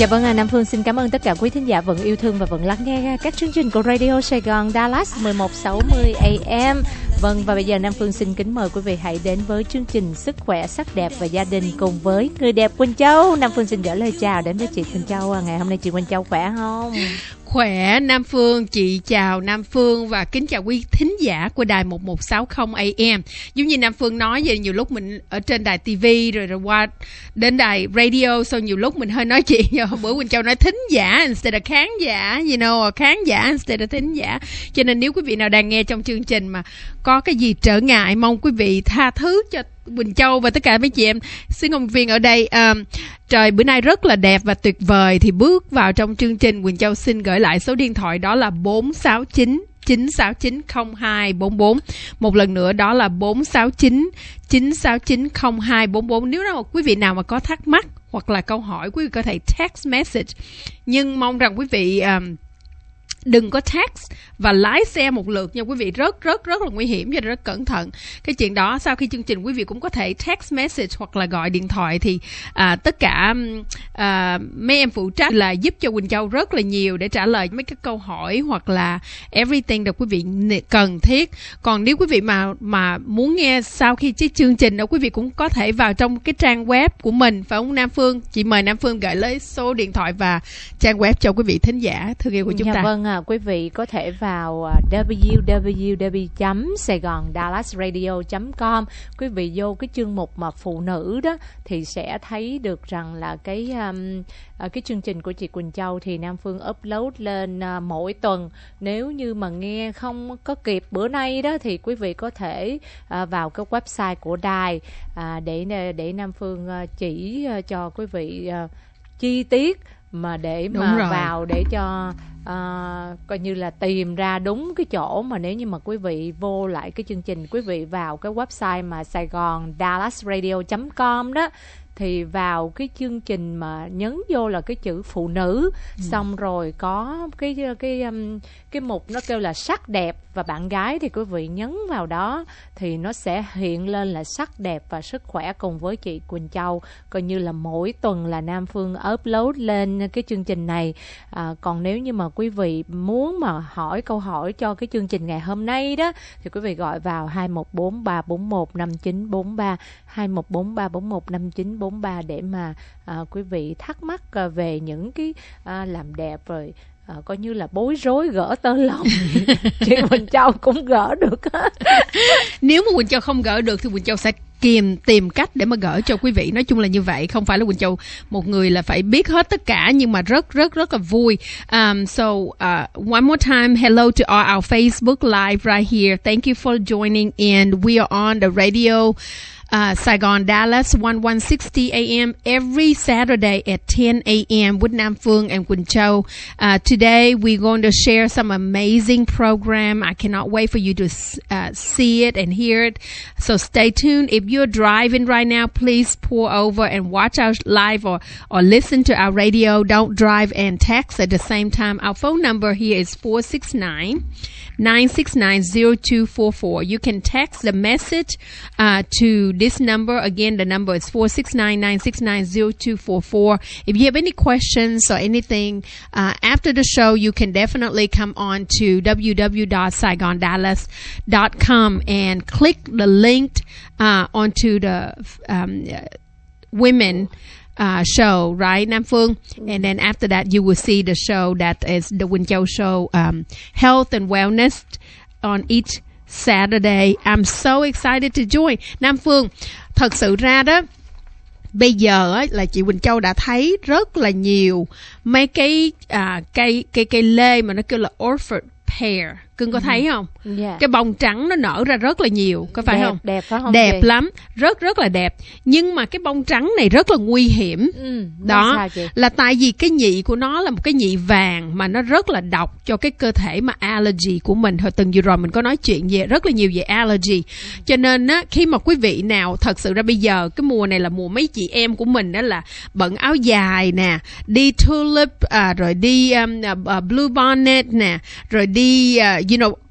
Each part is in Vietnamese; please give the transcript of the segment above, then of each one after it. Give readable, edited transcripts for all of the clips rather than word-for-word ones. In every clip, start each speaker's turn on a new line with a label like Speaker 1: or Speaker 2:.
Speaker 1: Dạ vâng, Nam Phương xin cảm ơn tất cả quý thính giả vẫn yêu thương và vẫn lắng nghe các chương trình của Radio Sài Gòn Dallas 1160 AM. Vâng, và bây giờ Nam Phương xin kính mời quý vị hãy đến với chương trình Sức khỏe, sắc đẹp và gia đình cùng với người đẹp Quỳnh Châu. Nam Phương xin gửi lời chào đến với chị Quỳnh Châu. Ngày hôm nay chị Quỳnh Châu khỏe không?
Speaker 2: Khỏe Nam Phương, chị chào Nam Phương và kính chào quý thính giả của đài 1160 AM. Giống như Nam Phương nói vậy, nhiều lúc mình ở trên đài TV rồi qua đến đài radio, sau nhiều lúc mình hơi nói chuyện. Bữa Quỳnh Châu nói thính giả instead of khán giả, you know, khán giả instead of thính giả. Cho nên nếu quý vị nào đang nghe trong chương trình mà có cái gì trở ngại, mong quý vị tha thứ cho Quỳnh Châu và tất cả mấy chị em xin công viên ở đây. Trời bữa nay rất là đẹp và tuyệt vời. Thì bước vào trong chương trình, Quỳnh Châu xin gửi lại số điện thoại đó là 469 969 0244. Một lần nữa đó là 469 969 0244. Nếu nào quý vị nào mà có thắc mắc hoặc là câu hỏi, quý vị có thể text message. Nhưng mong rằng quý vị đừng có text và lái xe một lượt nha quý vị, rất là nguy hiểm và rất cẩn thận. Cái chuyện đó sau khi chương trình quý vị cũng có thể text message hoặc là gọi điện thoại. Thì tất cả mấy em phụ trách là giúp cho Quỳnh Châu rất là nhiều để trả lời mấy cái câu hỏi hoặc là everything được quý vị cần thiết. Còn nếu quý vị mà muốn nghe sau khi cái chương trình đó, quý vị cũng có thể vào trong cái trang web của mình, phải không Nam Phương? Chị mời Nam Phương gửi lấy số điện thoại và trang web cho quý vị thính giả thương yêu của chúng ta.
Speaker 1: Vâng, quý vị có thể vào www.saigondallasradio.com. Quý vị vô cái chương mục mà phụ nữ đó thì sẽ thấy được rằng là cái chương trình của chị Quỳnh Châu thì Nam Phương upload lên mỗi tuần. Nếu như mà nghe không có kịp bữa nay đó thì quý vị có thể vào cái website của đài để Nam Phương chỉ cho quý vị chi tiết mà để mà vào để cho coi như là tìm ra đúng cái chỗ. Mà nếu như mà quý vị vô lại cái chương trình, quý vị vào cái website mà saigondallasradio.com đó, thì vào cái chương trình mà nhấn vô là cái chữ phụ nữ, xong rồi có cái mục nó kêu là sắc đẹp và bạn gái, thì quý vị nhấn vào đó thì nó sẽ hiện lên là sắc đẹp và sức khỏe cùng với chị Quỳnh Châu. Coi như là mỗi tuần là Nam Phương upload lên cái chương trình này. Còn nếu như mà quý vị muốn mà hỏi câu hỏi cho cái chương trình ngày hôm nay đó thì quý vị gọi vào 214-341-5943 214-341-5943 để mà quý vị thắc mắc về những cái làm đẹp rồi coi như là bối rối gỡ tơ lòng. Chị Quỳnh Châu cũng gỡ được.
Speaker 2: Nếu mà Quỳnh Châu không gỡ được thì Quỳnh Châu sẽ tìm cách để mà gỡ cho quý vị. Nói chung là như vậy, không phải là Quỳnh Châu một người là phải biết hết tất cả, nhưng mà rất là vui. One more time, hello to all our Facebook Live right here. Thank you for joining, and we are on the radio Saigon Dallas 1160 AM every Saturday at 10 AM with Nam Phương and Quỳnh Châu. Today we're going to share some amazing program. I cannot wait for you to see it and hear it. So stay tuned. If you're driving right now, please pull over and watch our live or listen to our radio. Don't drive and text at the same time. Our phone number here is 469-969-0244. You can text the message to this number. Again, the number is 469-969-0244. If you have any questions or anything after the show, you can definitely come on to www.saigondallas.com and click the link onto the women show, right, Nam Phương? And then after that, you will see the show that is the Quỳnh Châu show, health and wellness on each Saturday. I'm so excited to join. Nam Phương, thật sự ra đó, bây giờ á, là chị Quỳnh Châu đã thấy rất là nhiều mấy cái cây lê mà nó kêu là orchid pear. Cưng có thấy không?
Speaker 1: Yeah.
Speaker 2: Cái bông trắng nó nở ra rất là nhiều, có phải không?
Speaker 1: Đẹp phải không?
Speaker 2: Đẹp lắm, rất là đẹp. Nhưng mà cái bông trắng này rất là nguy hiểm. Đó là tại vì cái nhị của nó là một cái nhị vàng mà nó rất là độc cho cái cơ thể mà allergy của mình. Hồi tuần vừa rồi mình có nói chuyện về rất là nhiều về allergy. Cho nên á, khi mà quý vị nào thật sự ra bây giờ cái mùa này là mùa mấy chị em của mình đó là bận áo dài nè, đi tulip, rồi đi blue bonnet nè, rồi đi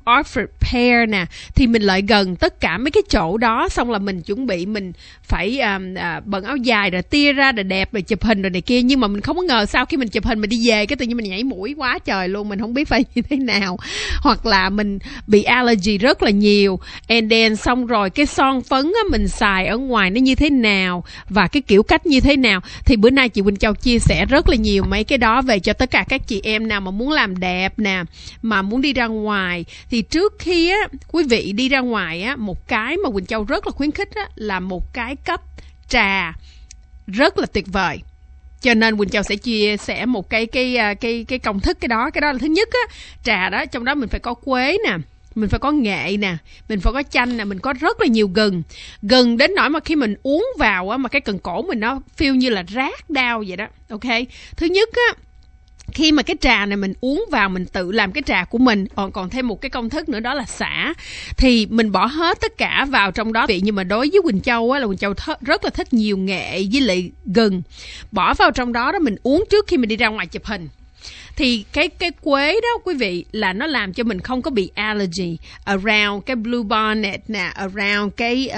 Speaker 2: Orford Pear nè, thì mình lại gần tất cả mấy cái chỗ đó, xong là mình chuẩn bị mình phải bận áo dài rồi tia ra rồi đẹp rồi chụp hình rồi này kia, nhưng mà mình không có ngờ sau khi mình chụp hình mình đi về cái tự nhiên mình nhảy mũi quá trời luôn, mình không biết phải như thế nào, hoặc là mình bị allergy rất là nhiều, and then xong rồi cái son phấn á, mình xài ở ngoài nó như thế nào và cái kiểu cách như thế nào. Thì bữa nay chị Quỳnh Châu chia sẻ rất là nhiều mấy cái đó về cho tất cả các chị em nào mà muốn làm đẹp nè, mà muốn đi ra ngoài. Thì trước khi á quý vị đi ra ngoài á, một cái mà Quỳnh Châu rất là khuyến khích á là một cái cốc trà rất là tuyệt vời. Cho nên Quỳnh Châu sẽ chia sẻ một cái công thức cái đó là thứ nhất á, trà đó trong đó mình phải có quế nè, mình phải có nghệ nè, mình phải có chanh nè, mình có rất là nhiều gừng đến nỗi mà khi mình uống vào á mà cái cần cổ mình nó feel như là rát đau vậy đó. Ok, thứ nhất á, khi mà cái trà này mình uống vào, mình tự làm cái trà của mình, còn thêm một cái công thức nữa đó là xả. Thì mình bỏ hết tất cả vào trong đó. Nhưng mà đối với Quỳnh Châu á, là Quỳnh Châu rất là thích nhiều nghệ với lại gừng. Bỏ vào trong đó mình uống trước khi mình đi ra ngoài chụp hình. Thì cái quế đó quý vị là nó làm cho mình không có bị allergy around cái blue bonnet nè, around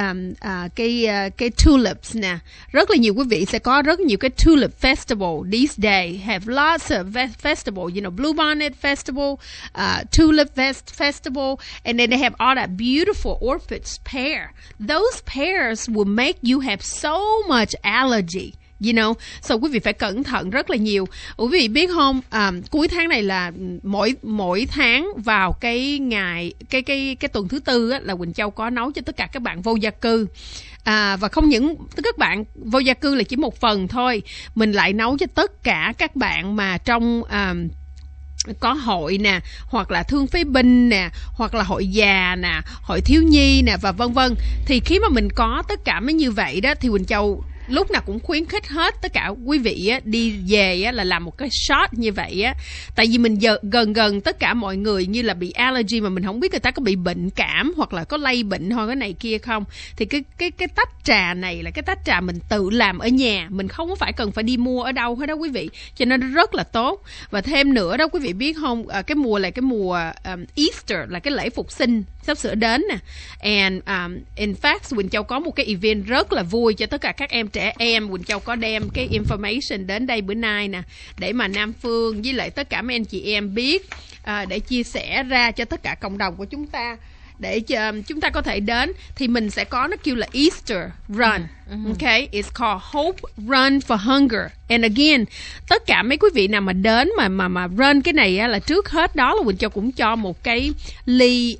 Speaker 2: cái tulips nè. Rất là nhiều quý vị sẽ có rất nhiều cái tulip festival these days, have lots of festival, you know, blue bonnet festival, tulip festival, and then they have all that beautiful orchids pear. Those pears will make you have so much allergy. You know, so quý vị phải cẩn thận rất là nhiều. Quý vị biết không, cuối tháng này là mỗi tháng vào cái ngày cái tuần thứ tư á, là Quỳnh Châu có nấu cho tất cả các bạn vô gia cư. Và không những các bạn vô gia cư là chỉ một phần thôi, mình lại nấu cho tất cả các bạn mà trong có hội nè, hoặc là thương phế binh nè, hoặc là hội già nè, hội thiếu nhi nè, và vân vân. Thì khi mà mình có tất cả mấy như vậy đó, thì Quỳnh Châu lúc nào cũng khuyến khích hết tất cả quý vị á, đi về á, là làm một cái shot như vậy á. Tại vì mình gần tất cả mọi người như là bị allergy mà mình không biết người ta có bị bệnh cảm hoặc là có lây bệnh hoặc cái này kia không. Thì cái tách trà này là cái tách trà mình tự làm ở nhà, mình không có phải cần phải đi mua ở đâu hết đó quý vị, cho nên nó rất là tốt. Và thêm nữa đó quý vị biết không, cái mùa là cái mùa Easter, là cái lễ phục sinh sắp sửa đến nè. And in fact Quỳnh Châu có một cái event rất là vui cho tất cả các em trẻ em. Quỳnh Châu có đem cái information đến đây bữa nay nè, để mà Nam Phương với lại tất cả mấy anh chị em biết, để chia sẻ ra cho tất cả cộng đồng của chúng ta, để chúng ta có thể đến. Thì mình sẽ có, nó kêu là Easter Run. Okay, it's called Hope Run for Hunger. And again, tất cả mấy quý vị nào mà đến mà run cái này á, là trước hết đó là Quỳnh Châu cũng cho một cái ly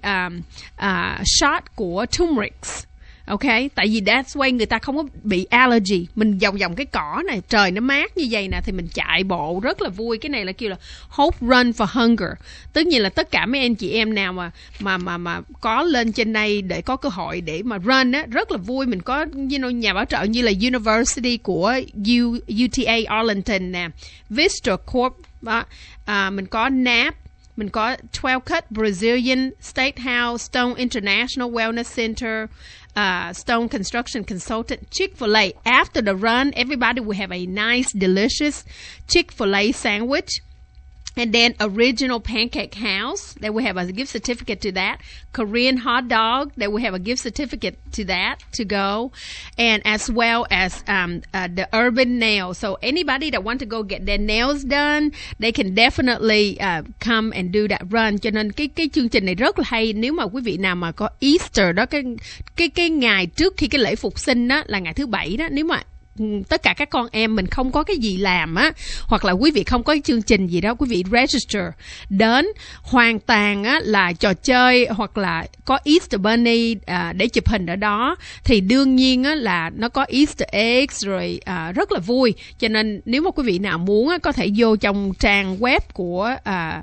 Speaker 2: shot của turmeric. Ok, tại vì that's why người ta không có bị allergy. Mình vòng cái cỏ này, trời nó mát như vậy nè, thì mình chạy bộ rất là vui. Cái này là kêu là Hope Run for Hunger. Tất nhiên là tất cả mấy anh chị em nào mà có lên trên đây để có cơ hội để mà run á, rất là vui. Mình có nhà bảo trợ như là University của UTA Arlington nè, Vista Corp, mình có NAP, mình có 12 Cut Brazilian, State House, Stone International Wellness Center, Stone Construction Consultant, Chick-fil-A. After the run, everybody will have a nice, delicious Chick-fil-A sandwich. And then Original Pancake House, they will have a gift certificate to that. Korean Hot Dog, they will have a gift certificate to that to go. And as well as the Urban Nail. So anybody that want to go get their nails done, they can definitely come and do that run. Cho nên cái chương trình này rất là hay. Nếu mà quý vị nào mà có Easter đó, cái ngày trước khi cái lễ phục sinh đó là ngày thứ Bảy đó, nếu mà tất cả các con em mình không có cái gì làm á, hoặc là quý vị không có cái chương trình gì đó, quý vị register đến, hoàn toàn á là trò chơi hoặc là có Easter Bunny để chụp hình ở đó, thì đương nhiên á là nó có Easter eggs rồi, rất là vui. Cho nên nếu mà quý vị nào muốn á, có thể vô trong trang web của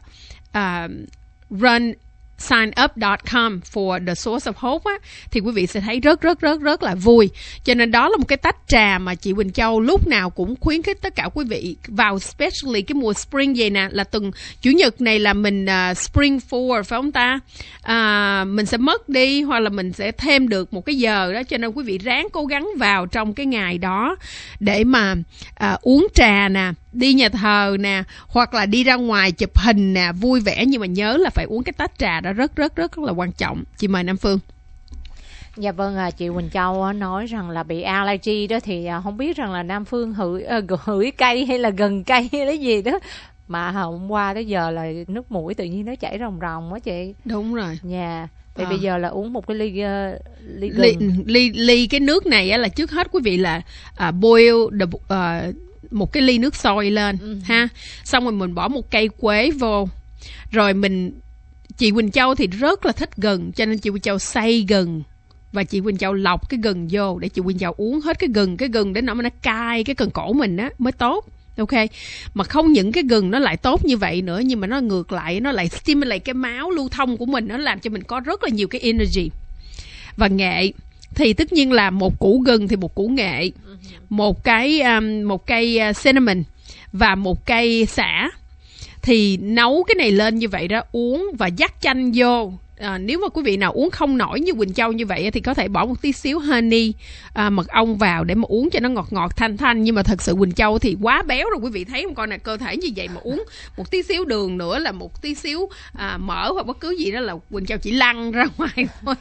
Speaker 2: signup.com for the source of hope á, thì quý vị sẽ thấy rất là vui. Cho nên đó là một cái tách trà mà chị Quỳnh Châu lúc nào cũng khuyến khích tất cả quý vị vào, especially cái mùa spring vậy nè, là tuần chủ nhật này là mình spring forward phải không ta? Mình sẽ mất đi hoặc là mình sẽ thêm được một cái giờ đó, cho nên quý vị ráng cố gắng vào trong cái ngày đó để mà uống trà nè, đi nhà thờ nè, hoặc là đi ra ngoài chụp hình nè, vui vẻ, nhưng mà nhớ là phải uống cái tách trà đó rất là quan trọng. Chị mời Nam Phương.
Speaker 1: Dạ vâng, chị Quỳnh Châu nói rằng là bị allergy đó, thì không biết rằng là Nam Phương hửi cây hay là gần cây hay là gì đó, mà hôm qua tới giờ là nước mũi tự nhiên nó chảy ròng ròng á chị.
Speaker 2: Đúng rồi.
Speaker 1: Dạ. Thì bây giờ là uống một cái ly
Speaker 2: cái nước này á, là trước hết quý vị là boil một cái ly nước sôi lên ha, xong rồi mình bỏ một cây quế vô, rồi chị Quỳnh Châu thì rất là thích gừng, cho nên chị Quỳnh Châu xay gừng và chị Quỳnh Châu lọc cái gừng vô để chị Quỳnh Châu uống hết cái gừng đến nỗi mà nó cay cái cần cổ mình á mới tốt. Ok, mà không những cái gừng nó lại tốt như vậy nữa, nhưng mà nó ngược lại, nó lại stimulate cái máu lưu thông của mình, nó làm cho mình có rất là nhiều cái energy. Và nghệ thì tất nhiên là một củ gừng thì một củ nghệ, một cây cinnamon và một cây sả, thì nấu cái này lên như vậy đó, uống và dắt chanh vô. Nếu mà quý vị nào uống không nổi như Quỳnh Châu như vậy thì có thể bỏ một tí xíu honey, mật ong vào để mà uống cho nó ngọt thanh. Nhưng mà thật sự Quỳnh Châu thì quá béo rồi, quý vị thấy không? Coi này, cơ thể như vậy mà uống một tí xíu đường nữa là một tí xíu mỡ hoặc bất cứ gì đó là Quỳnh Châu chỉ lăn ra ngoài thôi.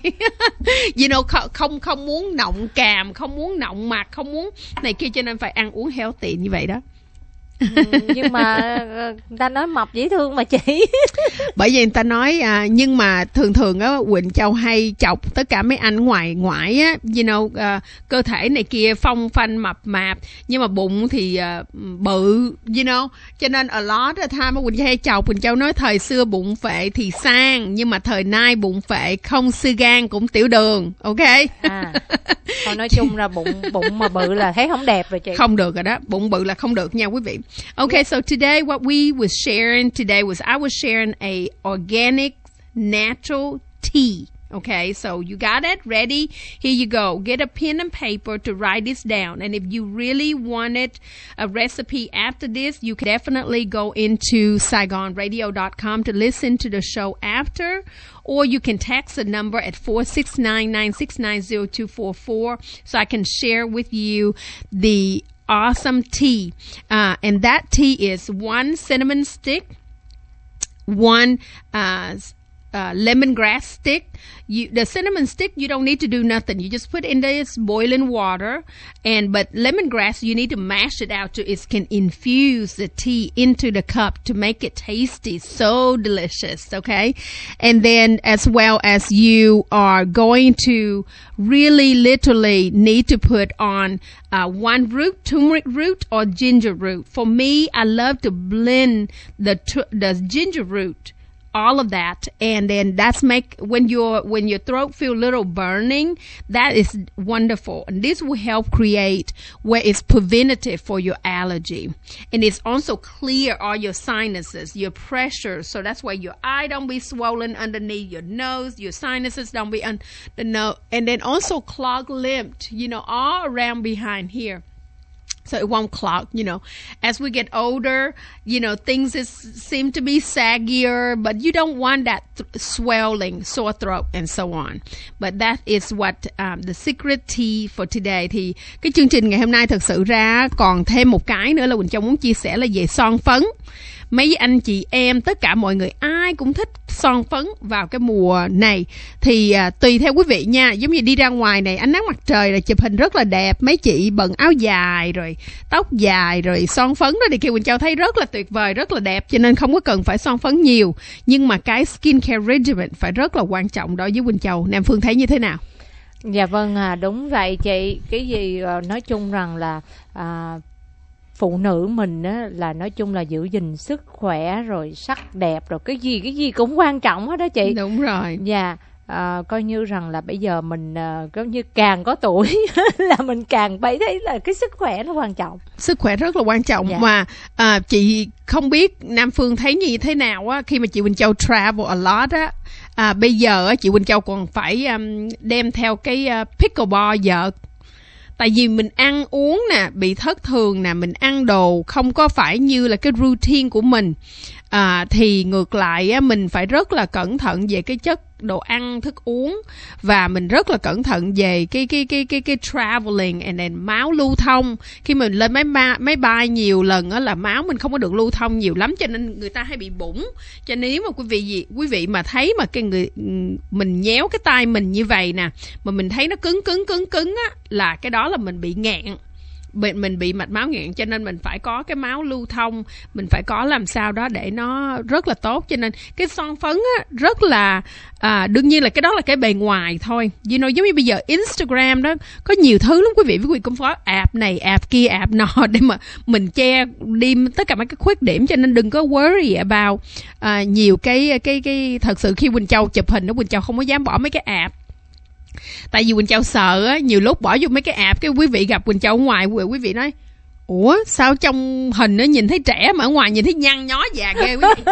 Speaker 2: Không muốn nọng càm, không muốn nọng mặt, không muốn này kia, cho nên phải ăn uống healthy như vậy đó.
Speaker 1: Nhưng mà người ta nói mập dễ thương mà chị.
Speaker 2: Bởi vì người ta nói nhưng mà thường á, Quỳnh Châu hay chọc tất cả mấy anh ngoại á, cơ thể này kia phong phanh mập mạp, nhưng mà bụng thì bự, cho nên a lot of time Quỳnh Châu hay chọc. Quỳnh Châu nói thời xưa bụng phệ thì sang, nhưng mà thời nay bụng phệ không xơ gan cũng tiểu đường. Ok.
Speaker 1: Thôi nói chung ra bụng mà bự là thấy không đẹp rồi chị.
Speaker 2: Không được rồi đó, bụng bự là không được nha quý vị. Okay, so today what we was sharing today was I was sharing a organic natural tea. Okay, so you got it? Ready? Here you go. Get a pen and paper to write this down. And if you really wanted a recipe after this, you can definitely go into SaigonRadio.com to listen to the show after. Or you can text the number at 469-969-0244 so I can share with you the awesome tea. And that tea is 1 cinnamon stick, 1 lemongrass stick. The cinnamon stick, you don't need to do nothing. You just put in this boiling water, but lemongrass, you need to mash it out so it can infuse the tea into the cup to make it tasty, so delicious. Okay, and then as well as you are going to really literally need to put on 1 root, turmeric root or ginger root. For me, I love to blend the ginger root, all of that, and then that's make when your throat feel a little burning, that is wonderful, and this will help create where it's preventative for your allergy, and it's also clear all your sinuses, your pressure, so that's why your eye don't be swollen underneath your nose, your sinuses don't be on the nose, and then also clogged lymph, all around behind here. So it won't clog, As we get older, things seem to be saggier, but you don't want that swelling, sore throat, and so on. But that is what the secret tea for today. Thì cái chương trình ngày hôm nay thật sự ra còn thêm một cái nữa là Quỳnh Châu muốn chia sẻ là về son phấn. Mấy anh chị em, tất cả mọi người ai cũng thích son phấn vào cái mùa này. Thì tùy theo quý vị nha. Giống như đi ra ngoài này, ánh nắng mặt trời là chụp hình rất là đẹp. Mấy chị bận áo dài rồi tóc dài rồi son phấn đó thì Kiều Quỳnh Châu thấy rất là tuyệt vời, rất là đẹp. Cho nên không có cần phải son phấn nhiều. Nhưng mà cái skincare regimen phải rất là quan trọng đối với Quỳnh Châu. Nam Phương thấy như thế nào?
Speaker 1: Dạ vâng, đúng vậy chị. Cái gì nói chung rằng là phụ nữ mình á, là nói chung là giữ gìn sức khỏe rồi sắc đẹp rồi cái gì cũng quan trọng hết đó chị.
Speaker 2: Đúng rồi.
Speaker 1: Dạ, coi như rằng là bây giờ mình coi như càng có tuổi là mình càng phải thấy là cái sức khỏe nó quan trọng.
Speaker 2: Sức khỏe rất là quan trọng. Dạ. Mà chị không biết Nam Phương thấy như thế nào á, khi mà chị Quỳnh Châu travel a lot á. Bây giờ chị Quỳnh Châu còn phải đem theo cái pickleball vợt. Tại vì mình ăn uống nè, bị thất thường nè, mình ăn đồ không có phải như là cái routine của mình. Thì ngược lại á, mình phải rất là cẩn thận về cái chất đồ ăn, thức uống, và mình rất là cẩn thận về cái traveling and then máu lưu thông. Khi mình lên máy bay nhiều lần á là máu mình không có được lưu thông nhiều lắm, cho nên người ta hay bị bủng. Cho nên nếu mà quý vị mà thấy mà mình nhéo cái tay mình như vậy nè, mà mình thấy nó cứng á, là cái đó là mình bị nghẹn. Mình bị mạch máu nghẹn, cho nên mình phải có cái máu lưu thông, mình phải có làm sao đó để nó rất là tốt. Cho nên cái son phấn á, rất là đương nhiên là cái đó là cái bề ngoài thôi. You know, giống như bây giờ Instagram đó có nhiều thứ lắm quý vị cũng có app này, app kia, app nọ để mà mình che đi tất cả mấy cái khuyết điểm. Cho nên đừng có worry about nhiều cái thật sự khi Quỳnh Châu chụp hình đó, Quỳnh Châu không có dám bỏ mấy cái app. Tại vì Quỳnh Châu sợ á, nhiều lúc bỏ vô mấy cái app cái quý vị gặp Quỳnh Châu ở ngoài, quý vị nói ủa sao trong hình nó nhìn thấy trẻ mà ở ngoài nhìn thấy nhăn nhó già ghê quý vị.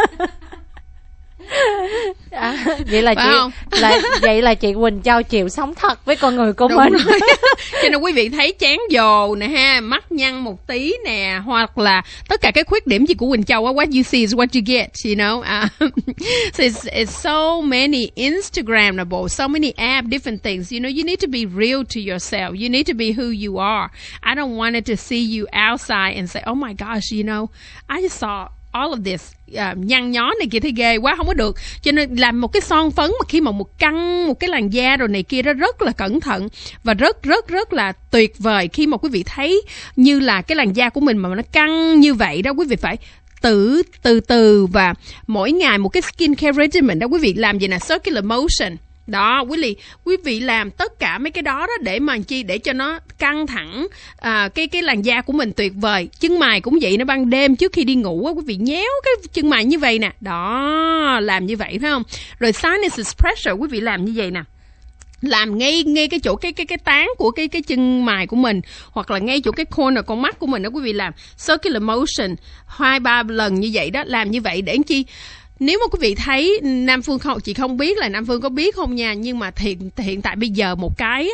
Speaker 1: Vậy là chị Quỳnh Châu chịu sống thật với con người của mình.
Speaker 2: Cho nên quý vị thấy chán dồ nè ha, mắt nhăn một tí nè, hoặc là tất cả cái khuyết điểm gì của Quỳnh Châu á, what you see is what you get, you know. So it's so many Instagramable, so many app, different things. You know, you need to be real to yourself. You need to be who you are. I don't want it to see you outside and say, oh my gosh, you know, I just saw all of this, nhăn nhó này kia thấy ghê quá, không có được. Cho nên làm một cái son phấn mà khi mà một cái làn da rồi này kia đó rất là cẩn thận và rất là tuyệt vời. Khi mà quý vị thấy như là cái làn da của mình mà nó căng như vậy đó, quý vị phải từ và mỗi ngày một cái skincare regimen đó quý vị làm gì nè, circular motion. Đó, quý vị làm tất cả mấy cái đó để mà chi, để cho nó căng thẳng cái làn da của mình tuyệt vời. Chân mày cũng vậy, nó ban đêm trước khi đi ngủ quý vị nhéo cái chân mày như vậy nè. Đó, làm như vậy phải không? Rồi sinus pressure quý vị làm như vậy nè. Làm ngay cái chỗ cái tán của cái chân mày của mình, hoặc là ngay chỗ cái corner con mắt của mình đó quý vị làm circular motion 2-3 lần như vậy đó, làm như vậy để chi. Nếu mà quý vị thấy Nam Phương chị không biết là Nam Phương có biết không nha, nhưng mà hiện tại bây giờ một cái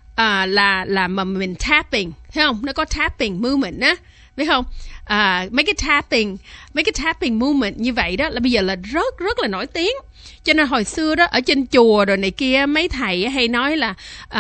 Speaker 2: là mà mình tapping, thấy không? Nó có tapping movement á, biết không? Mấy cái tapping movement như vậy đó là bây giờ là rất là nổi tiếng. Cho nên hồi xưa đó ở trên chùa rồi này kia, mấy thầy hay nói là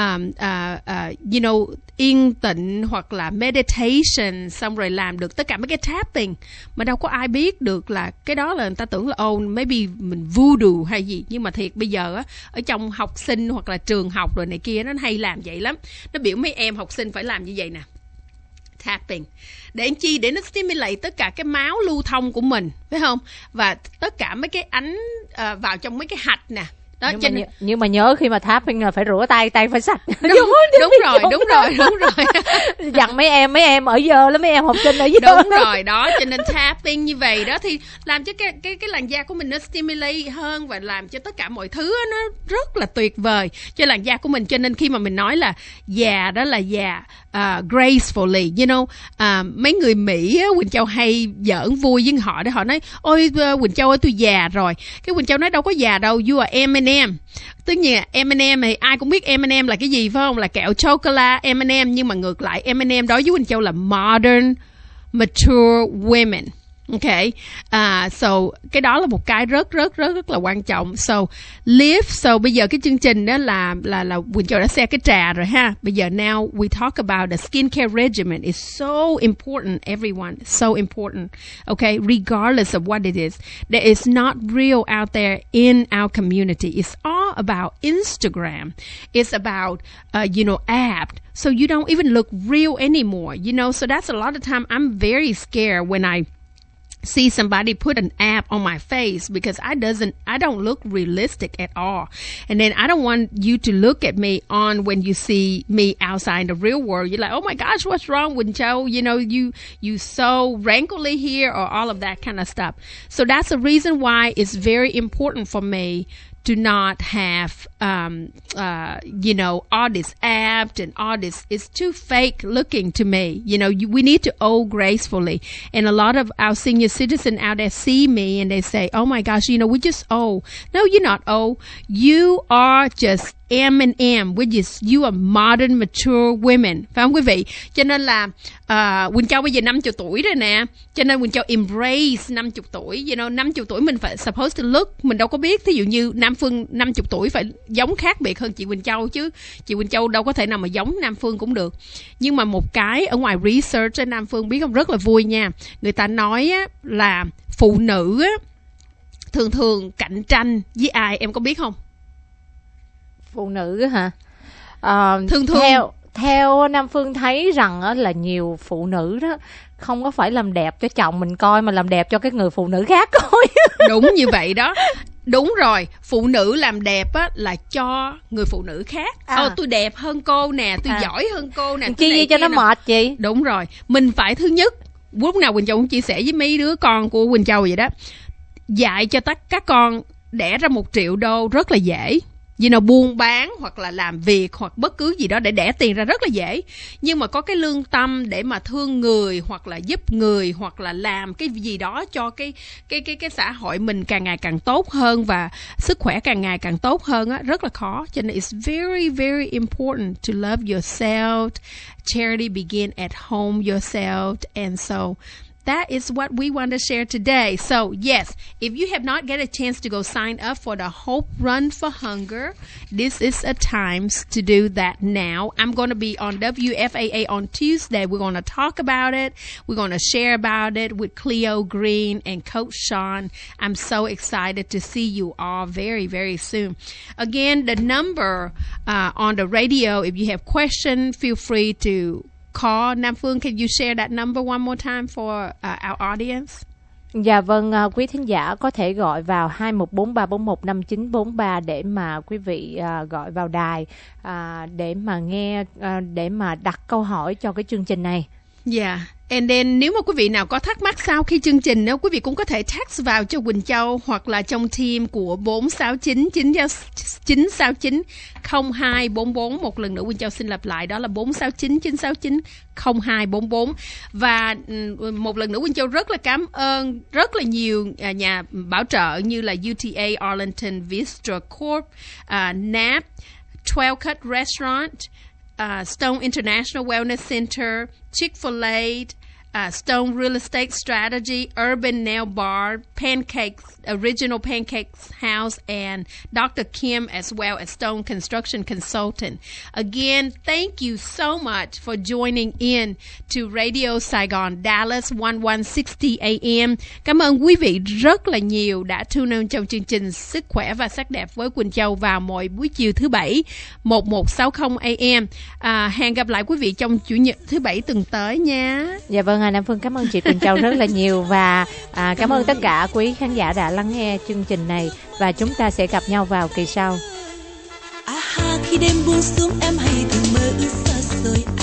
Speaker 2: you know, yên tĩnh hoặc là meditation, xong rồi làm được tất cả mấy cái tapping, mà đâu có ai biết được là cái đó là người ta tưởng là maybe mình voodoo hay gì. Nhưng mà thiệt bây giờ á, ở trong học sinh hoặc là trường học rồi này kia, nó hay làm vậy lắm. Nó biểu mấy em học sinh phải làm như vậy nè, tapping, để chi, để nó stimulate tất cả cái máu lưu thông của mình, phải không? Và tất cả mấy cái ánh vào trong mấy cái hạch nè. Đó,
Speaker 1: nhưng mà nhớ khi mà tapping là phải rửa tay phải sạch.
Speaker 2: Đúng rồi.
Speaker 1: Dặn mấy em ở giờ lắm, mấy em học sinh ở giờ.
Speaker 2: Đúng rồi đó, cho nên tapping như vậy đó thì làm cho cái làn da của mình nó stimulate hơn, và làm cho tất cả mọi thứ nó rất là tuyệt vời cho làn da của mình. Cho nên khi mà mình nói là già đó là già gracefully, you know, mấy người Mỹ á, Quỳnh Châu hay giỡn vui với họ để họ nói ôi Quỳnh Châu ơi tôi già rồi. Cái Quỳnh Châu nói đâu có già đâu, you are M&M. Tất nhiên M&M thì ai cũng biết M&M là cái gì phải không, là kẹo chocolate M&M, nhưng mà ngược lại M&M đối với Quỳnh Châu là modern mature women. Okay, so cái đó là một cái rất là quan trọng. So bây giờ cái chương trình đó là Quỳnh Châu đã share cái trà rồi ha. Bây giờ now we talk about the skincare regimen. It's so important, everyone, so important. Okay, regardless of what it is, there is not real out there in our community. It's all about Instagram. It's about you know, app. So you don't even look real anymore. You know, so that's a lot of time I'm very scared when I see somebody put an app on my face, because I don't look realistic at all. And then I don't want you to look at me on when you see me outside in the real world. You're like, oh my gosh, what's wrong with Joe? You know, you so wrinkly here, or all of that kind of stuff. So that's the reason why it's very important for me to not have, you know, all this apt and all this. It's too fake looking to me. You know, we need to old gracefully. And a lot of our senior citizens out there see me and they say, oh my gosh, you know, we just old. No, you're not old. You are just M&M, which is you are modern, mature women. Phải không quý vị? Cho nên là Quỳnh Châu bây giờ 50 tuổi rồi nè. Cho nên Quỳnh Châu embrace 50 tuổi. You know, 50 tuổi mình phải supposed to look. Mình đâu có biết. Thí dụ như Nam Phương 50 tuổi phải giống khác biệt hơn chị Quỳnh Châu chứ. Chị Quỳnh Châu đâu có thể nào mà giống Nam Phương cũng được. Nhưng mà một cái ở ngoài research trên Nam Phương biết không, rất là vui nha. Người ta nói á, là phụ nữ á, thường thường cạnh tranh với ai em có biết không?
Speaker 1: Phụ nữ hả?
Speaker 2: Thường
Speaker 1: theo Nam Phương thấy rằng là nhiều phụ nữ đó không có phải làm đẹp cho chồng mình coi, mà làm đẹp cho cái người phụ nữ khác coi.
Speaker 2: Đúng như vậy đó. Đúng rồi, phụ nữ làm đẹp á, là cho người phụ nữ khác. Tôi đẹp hơn cô nè, tôi giỏi hơn cô nè.
Speaker 1: Chi gì cho nó mệt chị?
Speaker 2: Đúng rồi, mình phải thứ nhất, lúc nào Quỳnh Châu cũng chia sẻ với mấy đứa con của Quỳnh Châu vậy đó, dạy cho các con đẻ ra 1 triệu đô rất là dễ. Vì nó buôn bán hoặc là làm việc hoặc bất cứ gì đó để đẻ tiền ra rất là dễ. Nhưng mà có cái lương tâm để mà thương người hoặc là giúp người hoặc là làm cái gì đó cho cái xã hội mình càng ngày càng tốt hơn và sức khỏe càng ngày càng tốt hơn á, rất là khó. Cho nên it's very, very important to love yourself. Charity begin at home yourself. And so that is what we want to share today. So, yes, if you have not get a chance to go sign up for the Hope Run for Hunger, this is a time to do that now. I'm going to be on WFAA on Tuesday. We're going to talk about it. We're going to share about it with Cleo Green and Coach Sean. I'm so excited to see you all very, very soon. Again, the number on the radio, if you have questions, feel free to call. Nam Phương, can you share that number one more time for our audience?
Speaker 1: Dạ vâng, quý thính giả có thể gọi vào 2143415943 để mà quý vị gọi vào đài để mà nghe, để mà đặt câu hỏi cho cái chương trình này.
Speaker 2: Yeah. And then nếu mà quý vị nào có thắc mắc sau khi chương trình, nếu quý vị cũng có thể text vào cho Quỳnh Châu hoặc là trong team của 469-969-0244. Một lần nữa Quỳnh Châu xin lặp lại, đó là 469-969-0244. Và một lần nữa Quỳnh Châu rất là cảm ơn rất là nhiều nhà bảo trợ như là UTA Arlington Vistra Corp, NAP, 12 Cut Restaurant, Stone International Wellness Center, Chick-fil-A, Stone Real Estate Strategy, Urban Nail Bar, Pancakes, Original Pancakes House, and Dr. Kim, as well as Stone Construction Consultant. Again, thank you so much for joining in to Radio Saigon Dallas 1160 AM. Cảm ơn quý vị rất là nhiều đã tune in trong chương trình Sức khỏe và sắc đẹp với Quỳnh Châu vào mỗi buổi chiều thứ Bảy 1160 AM. Hẹn gặp lại quý vị trong Chủ nhật thứ Bảy tuần tới nha.
Speaker 1: Dạ vâng, Nam Phương cảm ơn chị Quỳnh Châu rất là nhiều và cảm ơn tất cả quý khán giả đã lắng nghe chương trình này và chúng ta sẽ gặp nhau vào kỳ sau.
Speaker 3: Khi đêm buông xuống em hay thường mơ ước xa xôi.